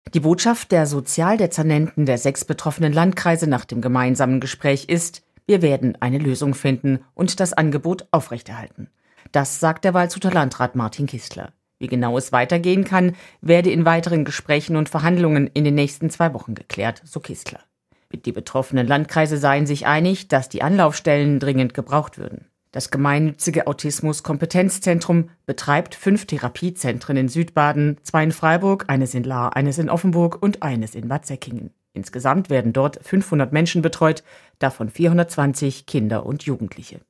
Die Botschaft der Sozialdezernenten der 6 betroffenen Landkreise nach dem gemeinsamen Gespräch ist: Wir werden eine Lösung finden und das Angebot aufrechterhalten. Das sagt der Waldshuter Landrat Martin Kistler. Wie genau es weitergehen kann, werde in weiteren Gesprächen und Verhandlungen in den nächsten 2 Wochen geklärt, so Kistler. Die betroffenen Landkreise seien sich einig, dass die Anlaufstellen dringend gebraucht würden. Das gemeinnützige Autismus-Kompetenzzentrum betreibt 5 Therapiezentren in Südbaden, 2 in Freiburg, eines in Lahr, eines in Offenburg und eines in Bad Säckingen. Insgesamt werden dort 500 Menschen betreut, davon 420 Kinder und Jugendliche.